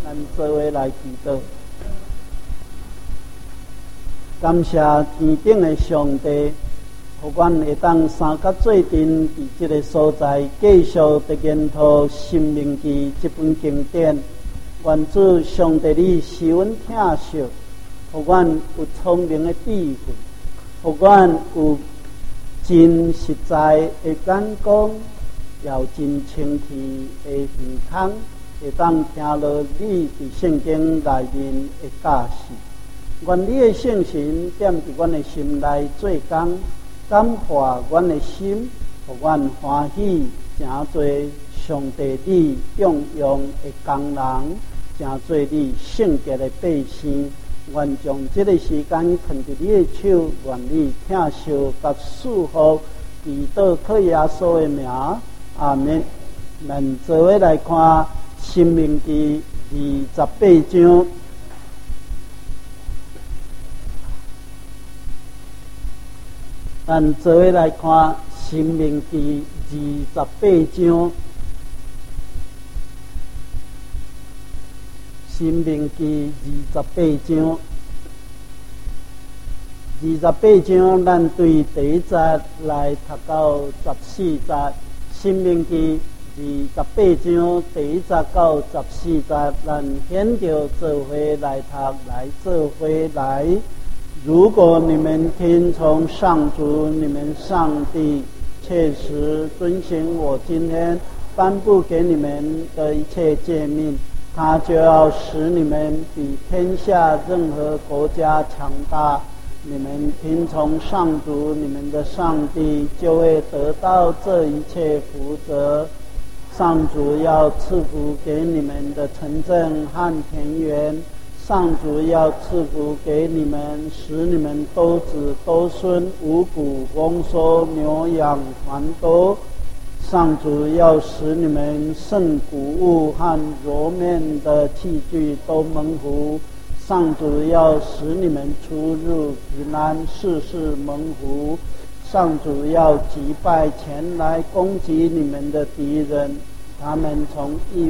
咱做伙来祈祷。感谢天顶的上帝，互阮会当三甲做阵，伫这个所在继续的研读《申命记》这本经典。愿主上帝你使阮听惜，互阮有聪明的智慧，互阮有真实在的眼光，也有真清气的耳孔，会当听落你伫圣经内面的教示。愿你的圣神踮伫阮的心内做工，感化阮的心，互阮欢喜诚多上帝你重用的工人，诚多你圣洁的百姓。愿将这个时间放伫你的手，愿你听受甲祝福，祈祷靠耶稣的名，阿们。咱做伙来看《申命记》28章。咱做伙来看《申命记》28章。申命记28章，28章，咱对第一节来读到14节。申命记28章第一节到14节，咱先着做伙来读，来做伙来。如果你们听从上主你们上帝，切实遵行我今天颁布给你们的一切诫命，他就要使你们比天下任何国家强大。你们听从上主你们的上帝，就会得到这一切福泽。上主要赐福给你们的城镇和田园，上主要赐福给你们，使你们多子多孙，五谷丰收，牛羊繁多。上主要使你们圣谷物和揉面的器具都蒙福。上主要使你们出入平安，事事蒙福。上主要击败前来攻击你们的敌人，他们从异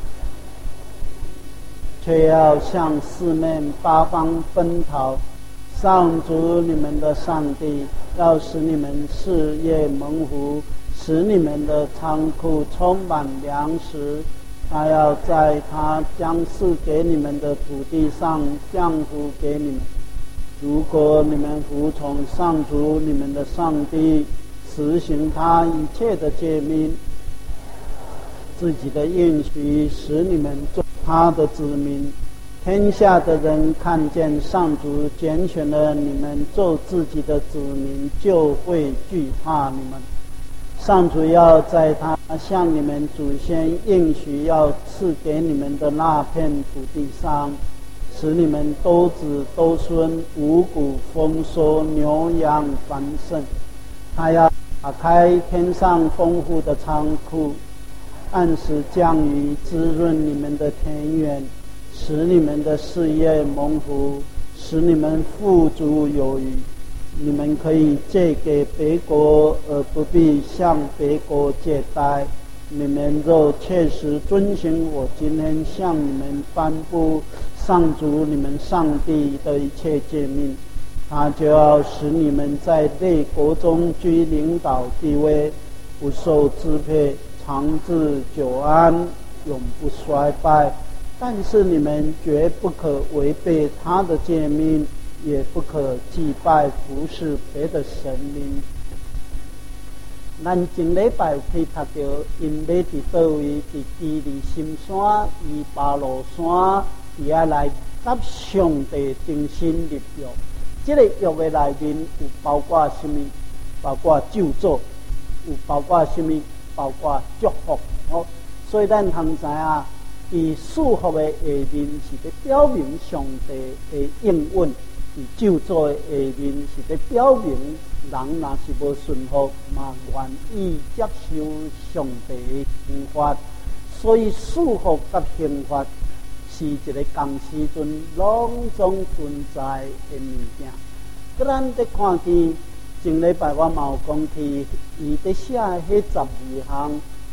却要向四面八方奔逃。上主你们的上帝要使你们事业蒙福，使你们的仓库充满粮食。他要在他将赐给你们的土地上降福给你们。如果你们服从上主你们的上帝，实行他一切的诫命，自己的应许，使你们做他的子民，天下的人看见上主拣选了你们做自己的子民，就会惧怕你们。上主要在他向你们祖先应许要赐给你们的那片土地上，使你们多子多孙，五谷丰收，牛羊繁盛。他要打开天上丰富的仓库，按时降雨，滋润你们的田园，使你们的事业蒙福，使你们富足有余。你们可以借给别国，而不必向别国借贷。你们若切实遵行我今天向你们颁布上主你们上帝的一切诫命，他就要使你们在列国中居领导地位，不受支配，长治久安，永不衰败。但是你们绝不可违背他的诫命，也不可祭拜服侍别的神明。咱前礼拜有去读到，因要伫倒位，伫基利心山、以巴路山，伊要来甲上帝重新立约。这个约的内面有包括什么？包括咒诅，有包括什么？包括祝福。所以咱通知啊，伊祝福的下面是在表明上帝的应允。咒诅的下面是在表明，人若是无顺服，嘛愿意接受上帝的刑罚。所以束缚甲刑罚是一个同时阵拢总存在的物件。搁咱在看见前礼拜我嘛有讲去，伊在写迄12项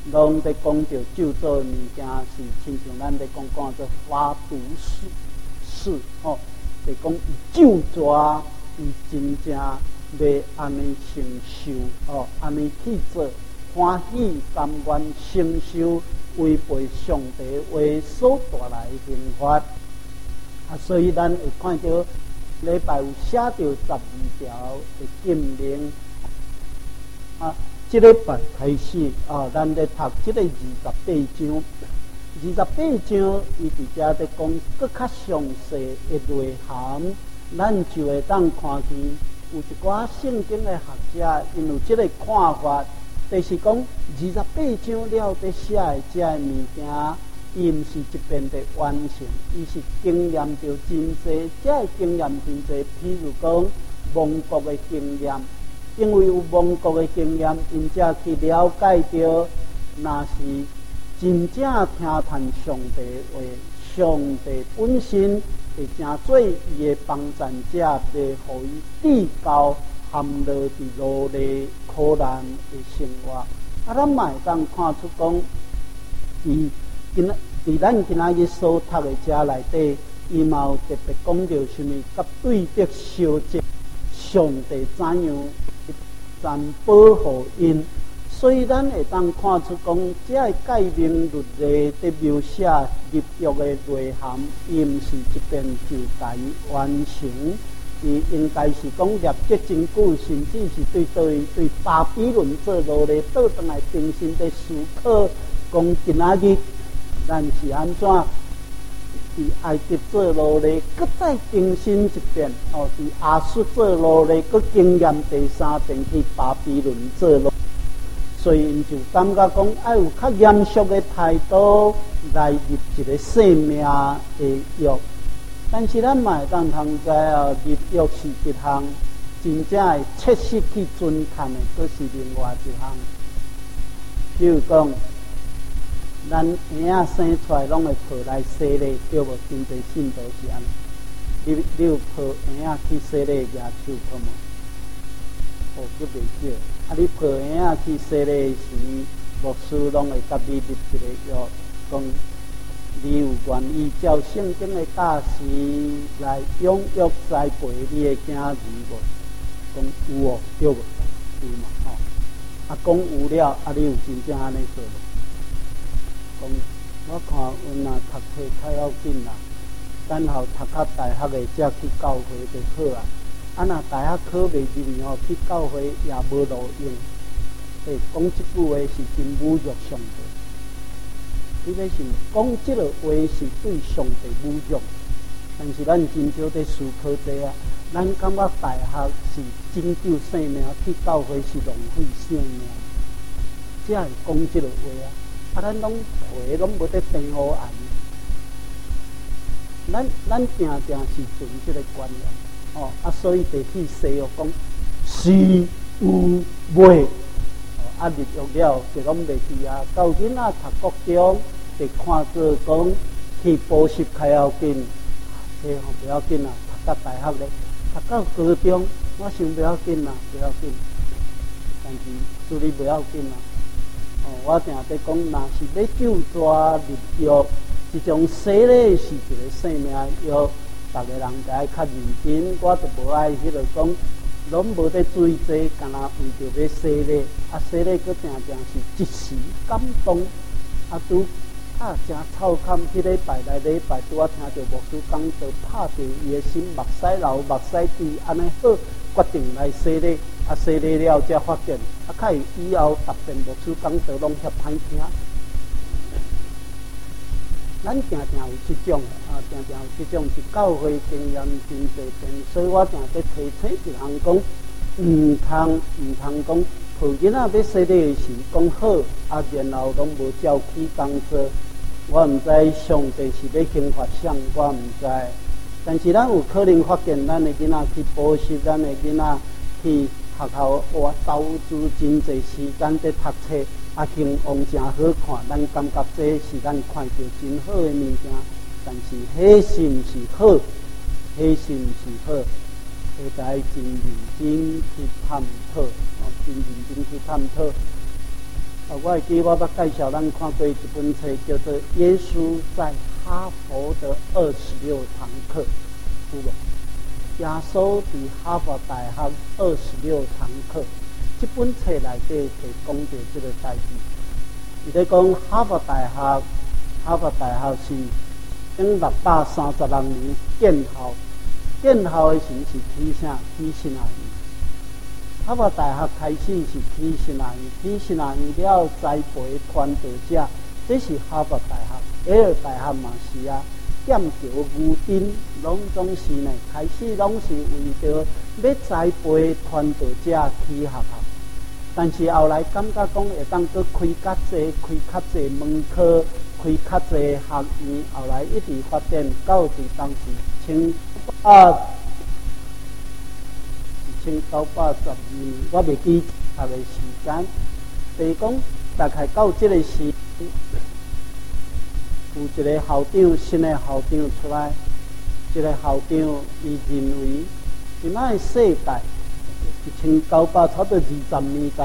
拢在讲着救助物件是亲像咱在讲做法度事吼，就讲救助伊真正要安尼承受哦，安尼去做欢喜甘愿承受违背上帝为所带来的刑罚啊，所以咱会看到礼拜有写着12条的禁令啊。这礼拜开始啊，咱咧读这个28章，28章伊伫遮咧讲更较详细的内涵，咱就会当看见有一寡圣经的学者因有这个看法，就是讲28章了伫写的这个物件，伊毋是一遍的完成，伊是经验着真济，这个经验真济，譬如讲亡国的经验。因为有亡国的经验，因才去了解到，那是真正听谈上帝话，上帝本身会真做伊的帮助者，袂互伊地高含落伫努力苦难的生活。啊，咱嘛会当看出讲，伫咱今仔日所读的遮内底，伊嘛有特别讲到什么，甲对得烧节，上帝怎样？咱保护因，所以咱会当看出讲，这个诫命律例的描写立约的内涵，伊毋是一遍就该完成，伊应该是讲立即真久，甚至是对巴比伦做奴隶倒转来重新的思考，讲今仔日咱是安怎？伫埃及做奴隶，搁再更新一遍哦；伫亚述做奴隶，搁经验第3遍去巴比伦做奴隶，所以因就感觉讲，要有较严肃的态度来立一个生命的约。但是咱嘛会当通知哦，立约是一项真正会切实去遵探的，搁是另外一项。譬如讲。咱婴仔生出来拢会抱来洗礼，对无？真侪信徒是安尼。你有抱婴仔去洗礼举手可无？哦，佫袂少。啊，你抱婴仔去洗礼时，牧师拢会甲你立一个约，讲你有愿意照圣经的教示来养育栽培你的囝儿无？讲有哦，对无？有嘛吼。啊，讲有了，啊，你有真正安尼做无？我看阮若读册较要紧啦，等候读较大学的才去教会就好啊。啊，若大学考袂入去吼，去教会也无路用。讲即句话是真侮辱上帝。你要想讲即个话是对上帝侮辱，但是咱真少在思考这啊。咱感觉大学是拯救生命，去教会是浪费生命，才会讲即个话啊。啊，咱拢话拢无得平好安，咱定是存这个观念哦。啊，所以地去西学讲是有袂哦，啊入约了就拢袂记啊。到囡仔读国中，就看做讲去补习较要紧，这吼不要紧啦。读到大学咧，读到高中，我想不要紧啦，不要紧，但是处理不要紧啦。哦，我定在讲，若是要救抓立约，这种洗礼是一个生命约，逐个人该较认真。我就无爱迄个讲，拢无得注意这，干那为着要洗礼，啊洗礼佫定是一时感动，啊拄啊真臭坎，迄礼拜来礼拜拄啊听着牧师讲道，拍着伊的心，目屎流，目屎滴，安尼好，决定来洗礼。啊，洗礼了才发现，啊，较以后逐遍牧师讲道拢遐歹听。咱常常有这种啊，常常有这种是教会经验真侪遍，所以我常在提醒一项讲，毋通讲，抱囡仔要洗礼时讲好，啊，然后拢无照起工做。我毋知上帝是要刑罚谁，我毋知。但是咱有可能发现，咱的囡仔去补习，咱的囡仔去。学校我投资真侪时间在读册，啊，形象真好看，咱感觉这是咱看到真好的物件。但是迄是毋是好？迄是毋是好？会该真认真去探讨，真认真去探讨。 我会记我捌介绍咱看过一本册，叫做《耶稣在哈佛的26堂课》，有无？耶稣在哈佛大学26堂课，这本册内底就讲到这个代志。伊咧讲哈佛大学是用632年建校，建校的时是起啥？起12年。哈佛大学开始是起12年，起12年了栽培传道者，这是哈佛大学。耶鲁大学嘛是啊，剑桥、牛津，拢总是呢，开始拢是为着要栽培传道者起学校。但是后来感觉讲会当搁开较济门课，开较济学院，后来一直发展到伫当时1912年，我袂记读的时间。就是讲大概到这个时，有一个校长，新的校长出来，这个校长伊认为，即摆世代。1900差不多20年代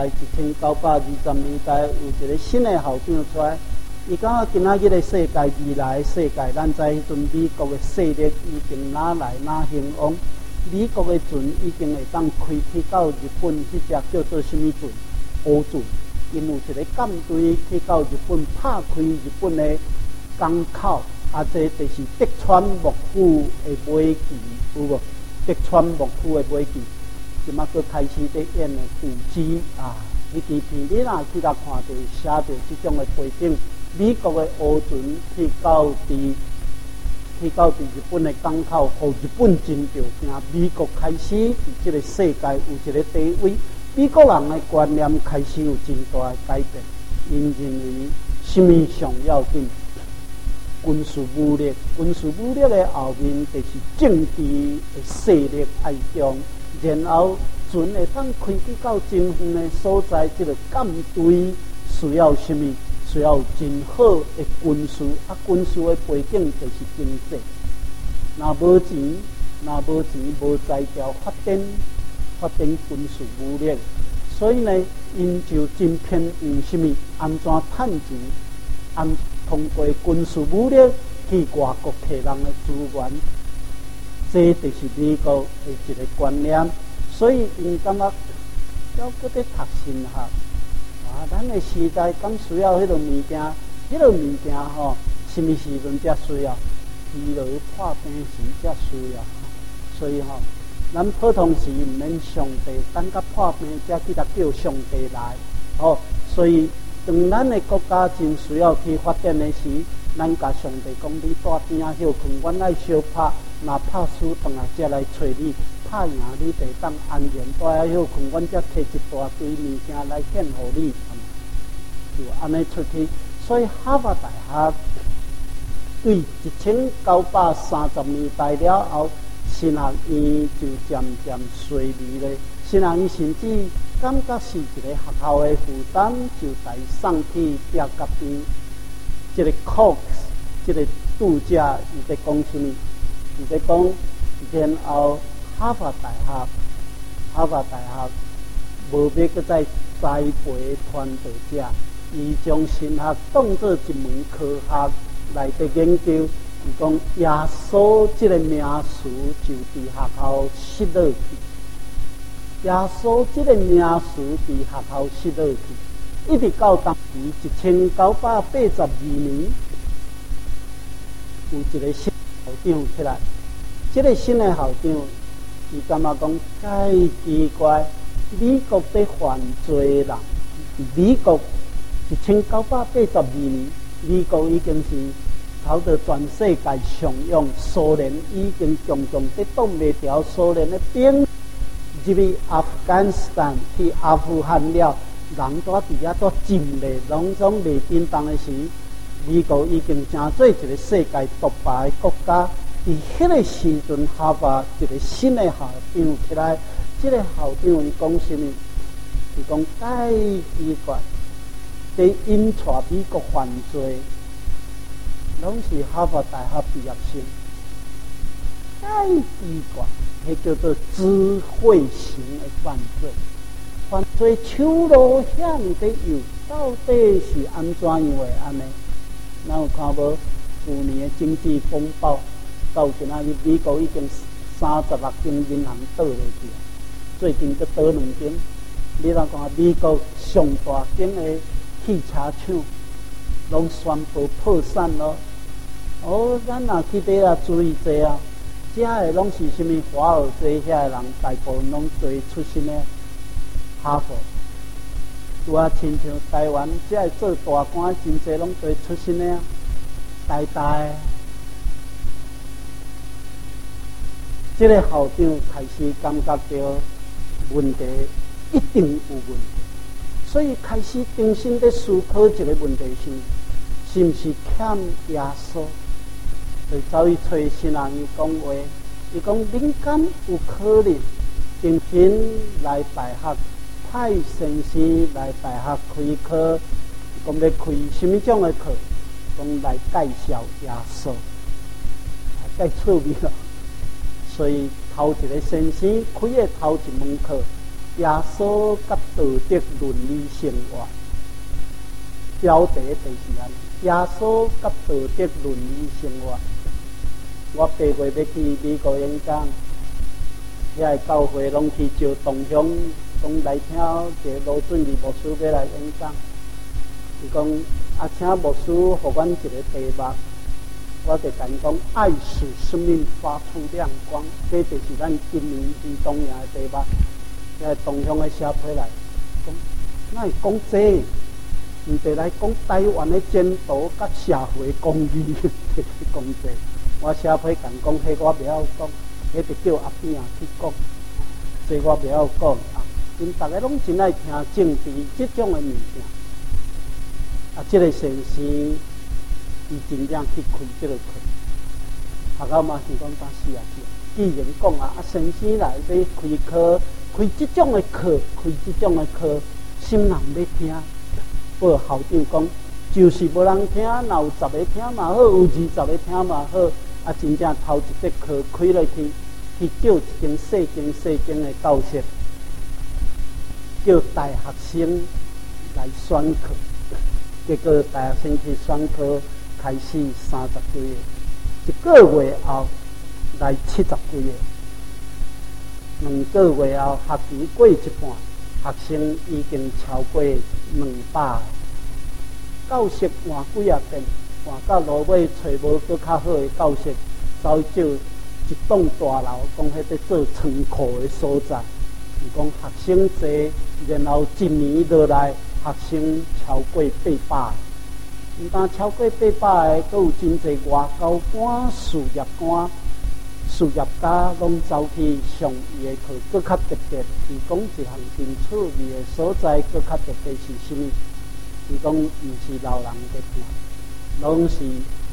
，1920年代有一个新的校长出来。伊讲今仔日的世界，未来的世界，咱知迄阵美国的势力已经哪来哪兴旺，美国的船已经会当开去到日本，迄只叫做什么船？乌船。因有一个舰队去到日本，拍开日本的港口，这就是德川幕府的马旗，有无？德川幕府的马旗。即马佫开始在演的古迹啊，迄支片你若去甲看到写着即种的背景，美国的乌船去到日本的港口，互日本真着惊。美国开始伫即个世界有一个地位，美国人的观念开始有真大的改变。因认为什么上要紧？军事武力，军事武力的后面就是政治的势力爱中。然后船会当开去到真远的所在，这个舰队需要什么？需要真好的军事，军事的背景就是经济。若无钱，无才调发展军事武力，所以呢，因就真偏用什么？安怎趁钱？通过军事武力去外国摕人的资源。这就是美国的一个观念，所以因感觉要搁在读神学啊，咱的时代刚需要迄种物件，什么时阵才需要？疲劳破病时才需要。所以咱普通时毋免上帝等甲破病才去甲叫上帝来。所以当咱的国家真需要去发展的时，咱甲上帝讲：你带边仔休困，阮爱相拍。若拍输回来才来找你，拍赢你得当安然带遐休困，阮才摕一大堆物件来献互你，就安尼出去。所以哈佛大学对1930年代了后，神学院就渐渐衰微咧。神学院甚至感觉是一个学校的负担，就来送去调甲边。这个 Cox， 这个度假，伊在讲什么？伊在讲，然后哈佛大学无要搁再栽培传道者，伊将神学当作一门科学来伫研究。伊讲耶稣这个名词就伫学校失落去，耶稣这个名词伫学校失落去，一直到当时1982年，有一个新校长起来，这个新的校长，伊感觉讲太奇怪，美国在犯罪人，美国1982年，美国已经是差不多全世界上用，苏联已经强在挡袂牢，苏联的兵入去阿富汗斯坦去阿富汗了，人在伫遐都浸咧，拢总袂叮当的时。美国已经成做一个世界独霸的国家。伫迄个时阵，哈佛一个新的校长起来，这个校长伊讲什么？伊讲太奇怪，在引带美国犯罪，拢是哈佛大学毕业生，太奇怪，迄叫做智慧型的犯罪，犯罪手路遐尼的有。 到底是安怎样的安尼？咱有看无？去年的经济风暴，到今仔日美国已经36间银行倒落去啊！最近佫倒2间。你若看美国上大间的汽车厂，拢宣布破产咯。哦，咱若去底下注意者啊，遮的拢是啥物华尔街遐的人，大部分拢做出身的哈佛。拄啊，亲像台湾遮的做大官真济拢做出身的啊，台大的。这个校长开始感觉到问题一定有问题，所以开始重新在思考一个问题是不是欠耶稣？所以走去找新人伊讲话，伊讲恁敢有可能重新来大学派先生来大学开课？讲要开什么种的课？讲来介绍耶稣，介趣味咯。所以头一个先生开的头一门课，耶稣甲道德伦理生活，标题就是安尼。耶稣甲道德伦理生活。我8月要去美国演讲，遐个教会拢去招同乡，讲来听一个罗俊义牧师要来演讲。伊讲啊，请牧师互阮一个题目。我就讲爱使生命发出亮光，这就是咱今年移动营的题目。遐同乡的写批来，讲哪会讲这？毋得来讲台湾的前途甲社会公义，讲这。我写批讲，迄我袂晓讲，迄就叫阿扁去讲，这我袂晓讲啊。因大家拢真爱听政治这种的物件。啊，这个先生。伊真正去开这个课，学校嘛是讲当时啊是，既然讲啊，先生来要开课，开这种的课，心人要听。不过校长讲，就是无人听，若有10个听嘛好，有20个听嘛好，啊，真正头一节课开落去叫一间细间的教室，叫大学生来选课，结果大学生去选课。开始30几个，1个月后来70几个，2个月后学期过一半，学生已经超过200个。教室换几啊遍，换到路尾找无搁较好的教室，走去找一栋大楼，讲迄在做仓库的所在。伊讲学生多，然后一年落来，学生超过800个。毋但超过800个，阁有真侪外交官、事业官、事业家拢走去上伊的课，阁较特别。伊讲一项真趣味的所在，阁较特别是啥物？伊讲毋是老人在听，拢是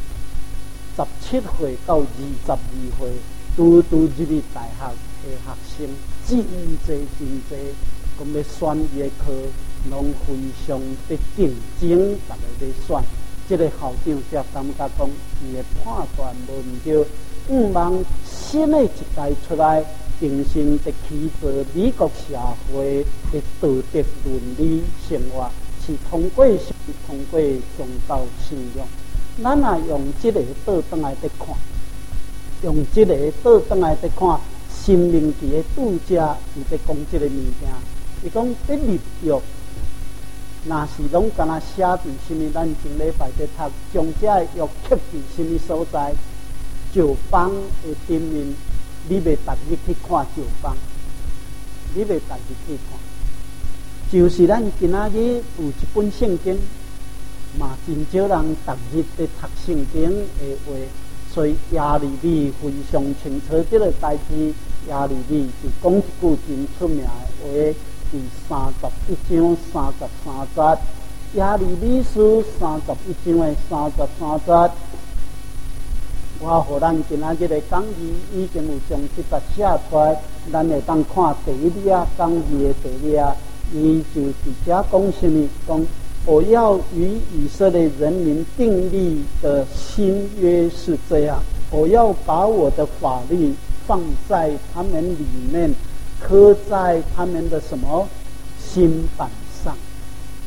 17岁到22岁，拄入去大学的学生，真侪，讲要选伊的课。拢非常的竞争，大家在选。这个校长才感觉讲，伊的判断无毋对，望新的一代出来，重新的起造美国社会的道德伦理生活，是通过宗教信仰。咱若用这个倒转来在看，新明记的拄则，伊在讲这个物件。伊讲在立约。若是拢敢若写伫什么，咱前礼拜在读，将这约刻伫什么所在？旧邦的顶面，你袂逐日去看旧邦，就是咱今仔日有一本圣经，嘛真少人逐日在读圣经的话，所以亚利米非常清楚这个代志。亚利米就讲一句真出名的话。第31章33节，亚利米书31章的33节，我互咱今仔日的讲义已经有将这节写出来，咱会当看第一页讲义的第一页，伊就直接讲什么？讲我要与以色列人民订立的新约是这样，我要把我的法律放在他们里面。刻在他们的什么心板上，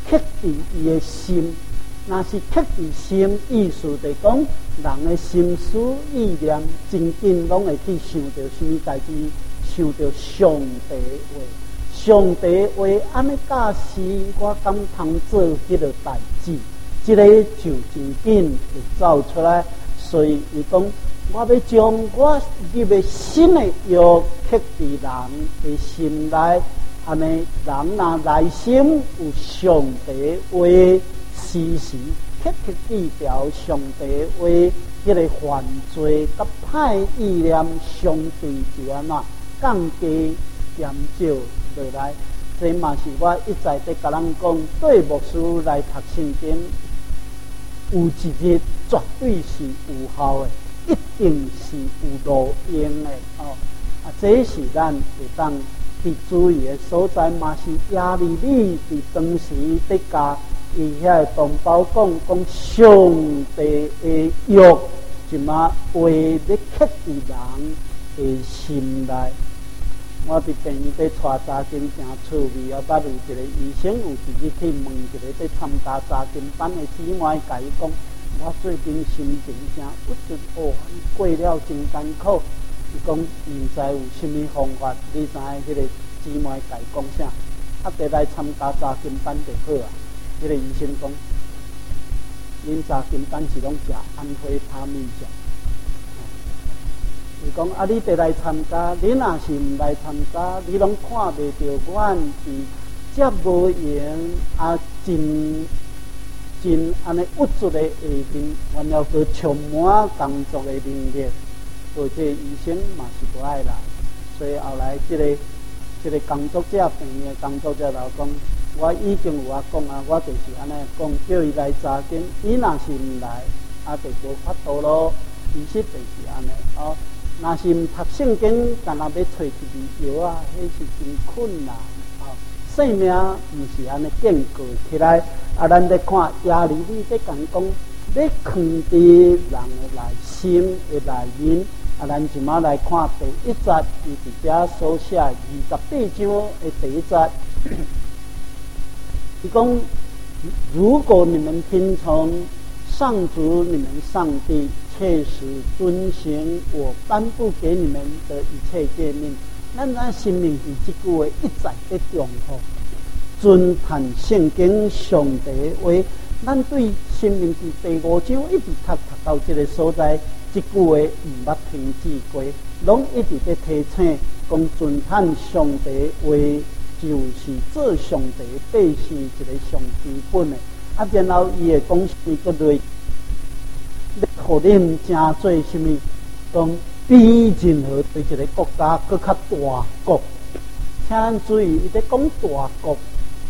刻伫伊的心。若是刻伫心，意思就讲人的心思意念真紧拢会去想到什么代志，想到上帝话。上帝话安尼假使我敢通做迄个代志，即个就真紧会走出来。所以伊讲，我要将我入的新的药刻伫人的心内，安尼人若内心有上帝话，时时刻刻记条上帝话，迄个犯罪甲歹意念相对就安怎降低减少落来。这嘛是我一再在甲人讲，对牧师来读圣经，有一日绝对是有效的，一定是有路用的哦。这是咱会当去注意的所在，嘛是亚利利伫当时伫甲伊遐同胞讲上帝的约，即嘛话要刻伫人的心内。我伫病院在带查经诚趣味，捌有一个医生有一日去问一个在参加查经班的姊妹，甲伊讲：我最近心情诚郁卒哦，过了真艰苦。伊讲毋知有甚物方法，你知影迄个姊妹甲伊讲啥？得来参加查经班就好啊。迄个医生讲：恁查经班是拢食安非他命药。伊讲你得来参加，你若是毋来参加，你拢看袂到阮是遮无闲真安尼郁卒的下面，完了佮充满工作的能力，而且医生嘛是不爱来，所以后来这个工作者病院的工作者就讲，我已经有讲啊，我就是安尼讲，叫伊来查经，伊若是毋来，就无法度咯。其实就是安尼哦。若是毋读圣经，干那要找一味药啊，迄是真困难啊！生命毋是安尼建构起来。咱咧看亚利利咧讲，要藏伫人的内心的内面。咱即马来看第一节，伊伫遮所写28章的第一节，伊讲：如果你们听从上主你们上帝，切实遵行我颁布给你们的一切诫命，咱生命记这句话一再在重复，遵谈圣经上帝话。咱对生命记第5章一直读到这个所在，这句话毋捌停止过，拢一直在提醒讲遵谈上帝话，就是做上帝百姓一个上基本的。然后伊会讲一个类。互恁真做什么？讲比任何对一个国家搁较大国，请咱注意，伊在讲大国，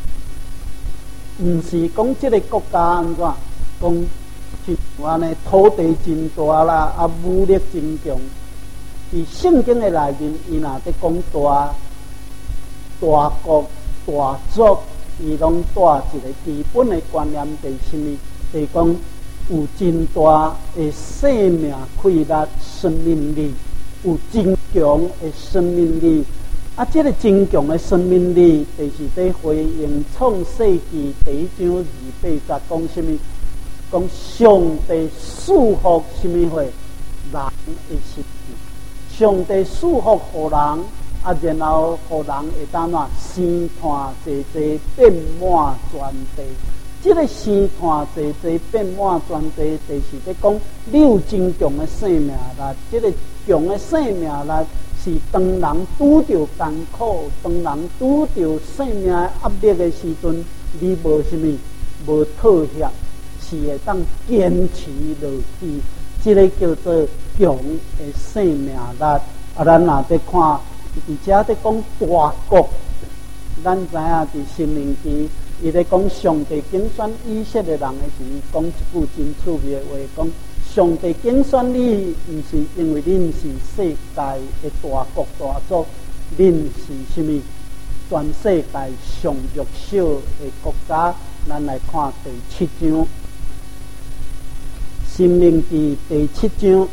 毋是讲这个国家安怎讲，是安尼土地真大啦，武力真强。伫圣经的内面，伊若在讲大国、大族，伊拢带一个基本的观念，就是什么？就是讲。有真大的生命气力、生命力，有真强的生命力。这个真强的生命力，就是在回应创世纪第1章28节讲什么？讲上帝赐福什么货？人的心。上帝赐福互人，然后互人会当怎生团济济，变满全地。这个生团济济变满全地，就是在讲你有真强的生命力。这个强的生命力是当人拄着艰苦，当人拄着生命压力的时阵，你无什么无妥协，是会当坚持落去。这个叫做强的生命力。咱若在看，而且在讲大国，咱知影伫申命记。伊咧讲上帝拣选以色列人的时，讲一句真趣味的话，讲上帝拣选你，毋是因为恁是世界的大国大族，恁是什么？全世界上弱小的国家。咱来看第7章，申命记第7章。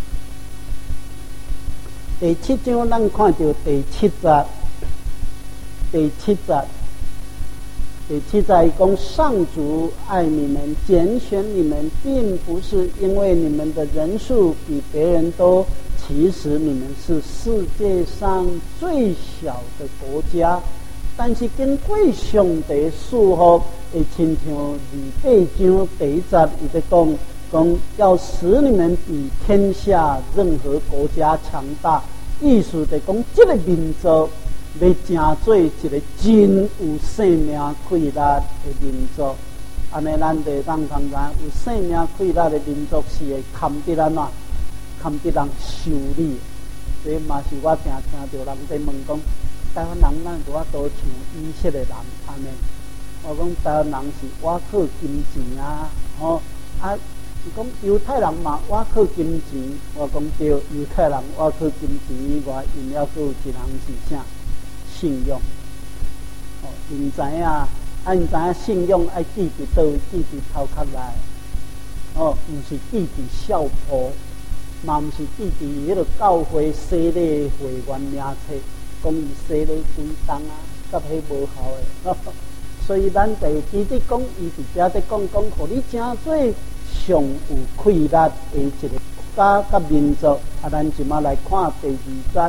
第7章，咱看到第7节。 第7节，第7节讲上主爱你们，拣选你们，并不是因为你们的人数比别人多，其实你们是世界上最小的国家。但是根据上帝祝福的亲像28章第1节，伊在讲要使你们比天下任何国家强大。意思就讲，这个民族要成做一个真有生命气力的民族。安尼，咱就当通知，有生命气力的民族是会堪得咱哪，堪得人修理。所以嘛是我听到人在问讲，台湾人咱有法度像以色列人安尼？我讲台湾人是挖靠金钱啊，伊讲犹太人嘛挖靠金钱，我讲对，犹太人挖靠金钱以外，因还佫有一人是啥？信用。因知影，因知影信用爱记伫倒位，记伫头壳内。毋是记伫校谱，嘛毋是记伫迄个教会洗礼会员名册，讲伊洗礼几重啊，甲迄无效诶。所以咱第记得讲，伊伫遮在讲，互你真做上有气力的一个国家甲民族。咱即马来看第2节。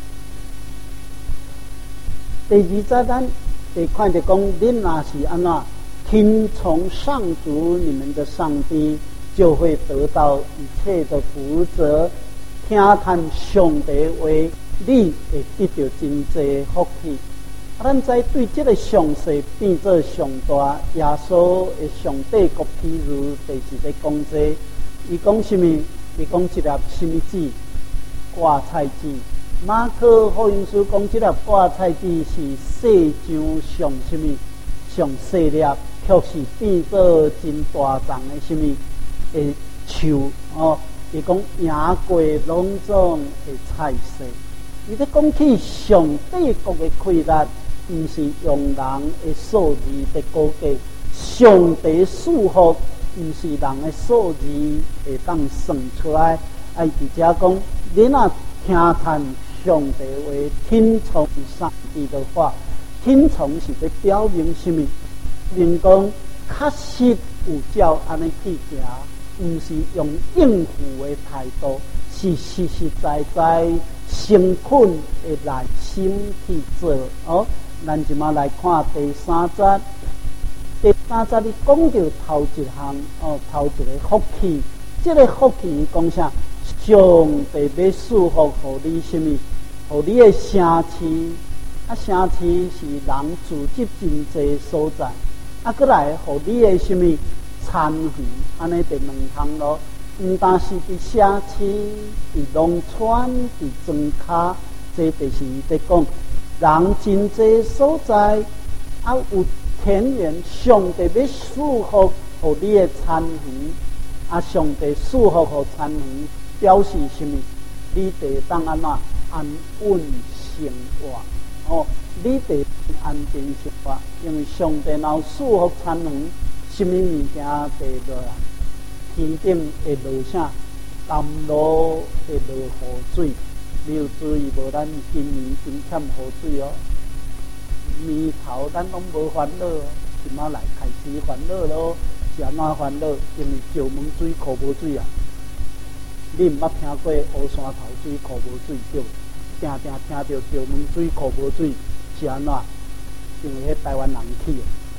第2节咱会看着讲，恁若是安怎听从上主你们的上帝，就会得到一切的福泽。听谈上帝话，你会得到真济福气。咱在对这个详细变做上大耶稣的上帝国譬如，就是在讲这。伊讲什么？伊讲一粒什么籽？芥菜籽。马可福音书讲这粒芥菜籽是世上上什么？上细粒，却是变做真大丛的什么？的树伊讲野过拢总的菜色。伊在讲起上帝国的气力，毋是用人的数字的估计，上帝祝福毋是人的数字会当算出来。伫遮讲，恁若听谈上帝话，听从上帝的话，听从是在表明什么？明讲确实有照安尼去行，毋是用应付的态度，是实实在在诚恳的内心去做。咱即马来看第3节。第3节你讲到头一项头一个福气，这个福气讲啥？上帝要祝福互你什么？互你的城市，城市是人聚集真济所在。过来互你的什么？田园，安尼第2项咯。毋但是伫城市、伫农村、伫庄脚，这就是在讲。人真济所在，有田园，上帝要祝福互你的田园，上帝祝福互田园，表示什么？你得当安怎安稳生活，你得安定生活，因为上帝若有祝福田园，什么物件得落来？天顶会落啥？甘露会落雨水。你有注意无？咱今年真欠雨水年头咱拢无烦恼，今仔来开始烦恼咯。是安怎烦恼？因为石门水库无水啊！你毋捌听过乌山头水库无水对？定定听到石门水库无水是安怎？因为迄台湾人起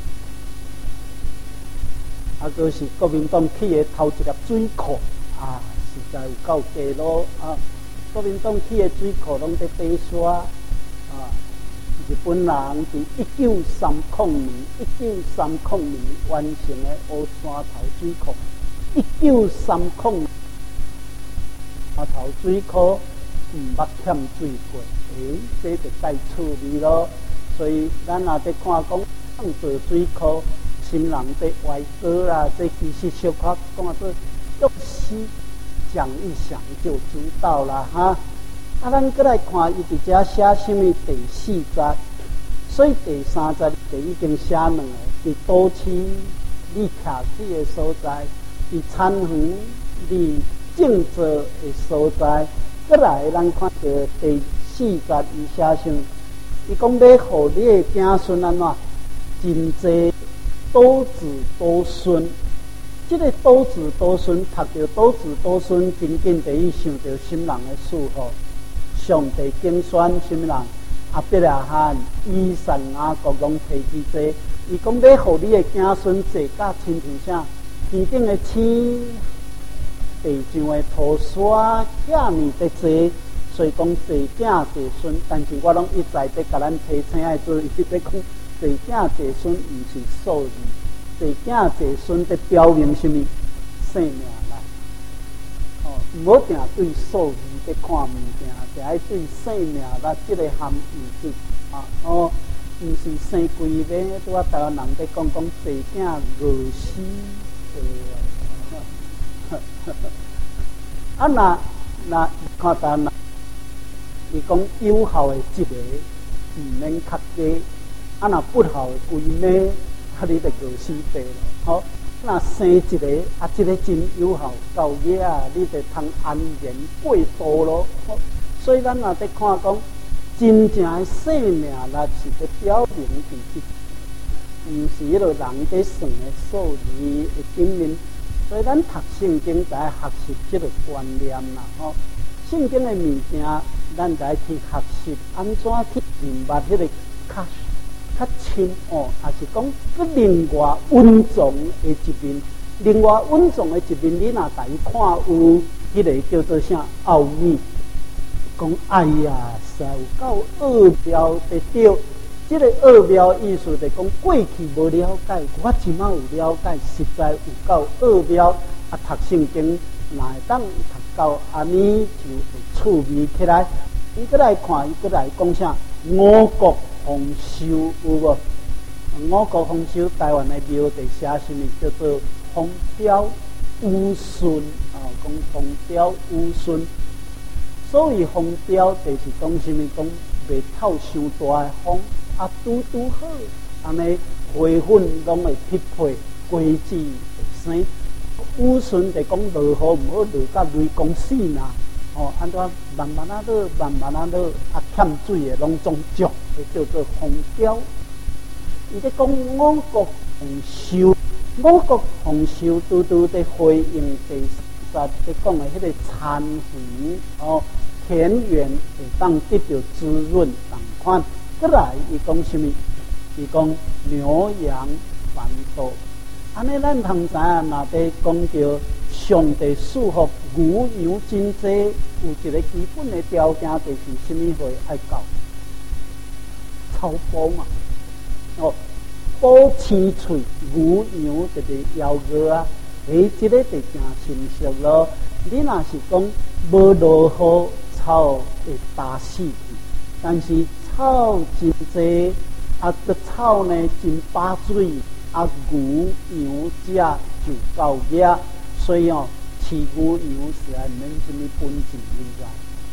的，就是国民党起的头一粒水库实在有够低咯国民党起的水库拢在底沙日本人伫1930年完成的乌山头水库。1930年头水库毋捌欠水过，这就带趣味咯。所以咱也在看讲创造水库，新人在歪歌啦，这其实小可讲做用心想一想就知道了哈。咱再来看伊伫遮写什么第4节，所以第3节就已经写两个，伫都市你徛起的所在，伫田园你种植的所在。再来咱看到第4节伊写上伊讲要互你的子孙安怎，真济多子多孙。这个多子多孙，读到多子多孙，紧紧地去想到心人的事吼。上帝竞选什么人？亚伯拉罕、以撒、雅各拢提起这。伊讲要互你的子孙坐甲亲像啥？天顶的星，地上的土沙，遐尼的多。所以讲坐囝坐孙，但是我拢一再在甲咱提醒的做，伊在讲坐囝坐孙，毋是数字。坐囝坐孙在表明什么？生命力。唔好定对数字在看物件，就爱对生命力这个含义去毋是生规尾，拄啊台湾人在讲坐囝饿死那看台湾人，伊讲有效的一个毋免较加，若不孝的规尾。你就饿死地咯，好，那生一个这个真有效，到尾你就通安然过渡咯。所以咱若在看讲，真正的生命力是在表明其实，毋是迄个人在算的数字的经面。所以咱读圣经就要学习这个观念啦，圣经的物件，咱就要去学习安怎去明白迄个较深也是讲个另外稳重的一面，另外稳重的一面，你若大伊看有迄个叫做啥奥秘，讲哎呀，实有够奥妙的对。这个奥妙意思就讲过去无了解，我即马有了解，实在有够奥妙。读圣经若会当读到安尼，就会趣味起来。伊过来看，伊过来讲啥？五谷丰收有无？五谷丰收，台湾的庙地写什么？叫做风调雨顺讲风调雨顺。所以风调就是讲什么？讲袂透伤大的风，拄好，安尼花粉拢会匹配，果子会生。雨顺就讲落雨唔好落甲雷公死呐。安怎慢慢落，慢慢落，欠水的拢总足，叫做风调。伊在讲五谷丰收，五谷丰收拄拄在回应第三在讲的迄个田园田园会当得到滋润同款。再来，伊讲什么？伊讲牛羊繁多。安尼咱通知影，若在讲到上帝赐福牛羊真济，有一个基本的条件，就是什么货爱够草包嘛。保青翠牛羊就是腰鹅啊，这个就真清晰咯。你若是讲无落雨，草会打死去，但是草真济，个草呢真把水。牛羊食就够野，所以饲牛羊是免什么本钱，你知？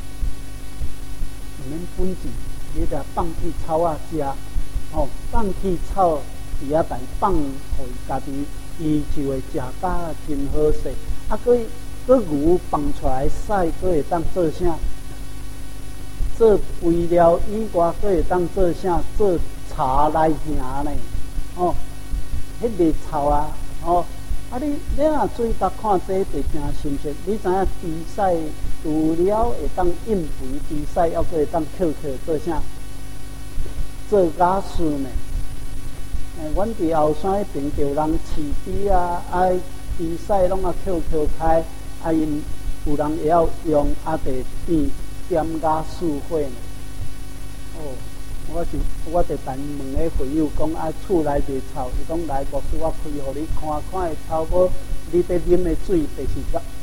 免本钱，你着放去草食，放去草伫遐来放，互伊家己，伊就会食甲真好势。个牛放出来屎，个会当做啥？做肥料以外，个会当做啥？做茶来行呢？迄个草你若注意甲看这就真新鲜。你知影猪屎除了会当应肥，猪屎还会当扣做啥？做假树呢？阮伫后山迄边叫人饲猪猪屎拢扣开，因有人会晓用地变点假树火呢。我就等问个朋友讲厝内袂臭，伊讲来牧师我开互你看会臭无？你伫啉的水就是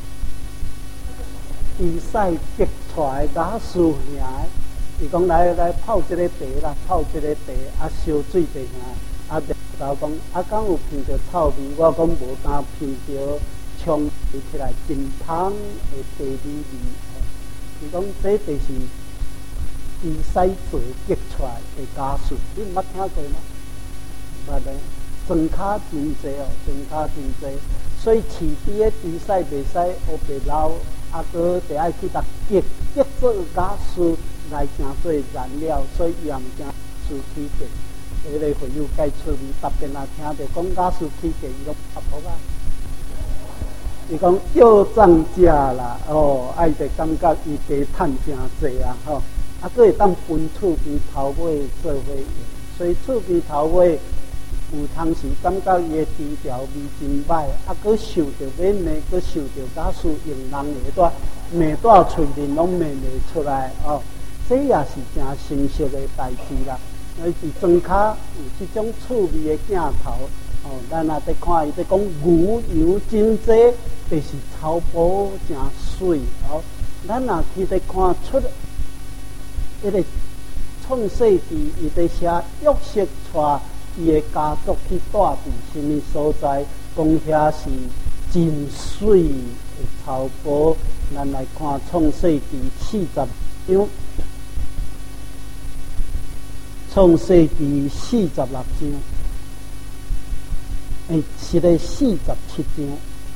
猪屎结出来假树兄的。伊讲来泡这个茶啦，泡这个茶烧水就兄的。头讲敢有闻到臭味？我讲无敢闻到，冲起来真香的茶味。伊讲这就是猪屎做结出来的假树，你毋捌听过吗？捌咧，庄卡真济庄卡真济，所以饲猪的猪屎袂使乌白老，个就爱去结做假树， 来成做燃料，所以伊也毋惊输起价。迄个会友介趣味，特别若听着讲假输起价，伊拢拍扑啊！伊讲又涨价啦，爱着感觉伊加趁诚济啊，啊，佫会当分厝边头尾做伙用，所以厝边头尾有当时感觉伊的低调味真歹，啊，佫受着免骂，佫受着假使用人下带骂带喙面拢骂袂出来这也是真成熟的代志啦。因伫庄骹有即种趣味的镜头咱也在看伊在讲牛油真济，就是草埔真水咱也去在看出迄个创世纪，伊在写约瑟带伊的家族去住伫什么所在，讲遐是真水的草埔。咱来看创世纪40章。创世纪46章，是咧47章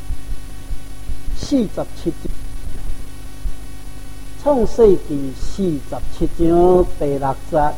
，47章。创世纪47章第6节，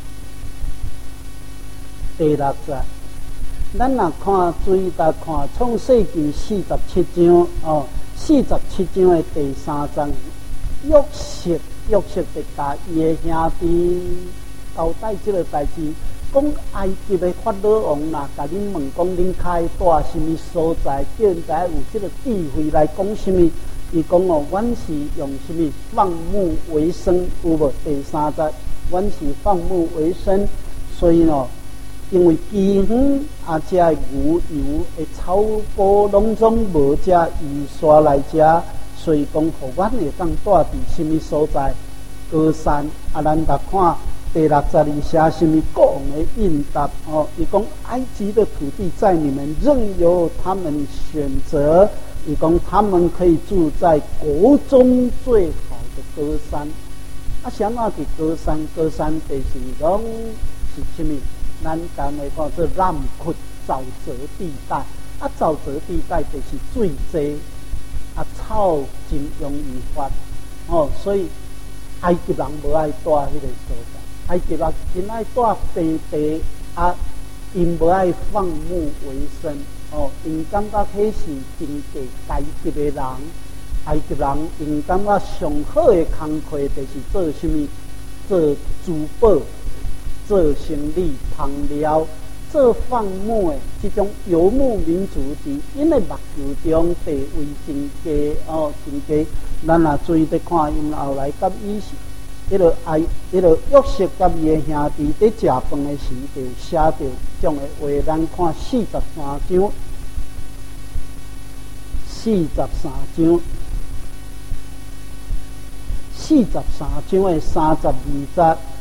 咱若看注意来看创世纪47章47章的第3章，约瑟在甲伊的兄弟交代这个代志，讲埃及的法老王若甲恁问讲恁开住什么所在，叫因知有这个智慧来讲什么。伊讲阮是用什么放牧为生，有无？第3节，阮是放牧为生，所以因为饥荒这牛油的草埔拢总无这伊刷来食，所以讲，互阮会当住伫什么所在？高山咱来看。第62写什么国王的应答伊讲埃及的土地在你们任由他们选择，伊讲他们可以住在国中最好的歌山。啥物伫歌山？歌山就是拢是什么？咱讲的讲做滥窟沼泽地带沼泽地带就是水济草真容易发所以埃及人无爱住迄个所在。埃及人真爱住平地因无爱放牧为生因感觉迄是真价阶级的人。埃及人因感觉上好的工课就是做什么？做珠宝、做生理、烹料、做放牧的这种游牧民族，伫因的目球中地位真高真高。咱也注意在看，因后来甲伊是。约瑟甲伊的兄弟在食饭的时，就写着种的话。咱看43章，43章的32节，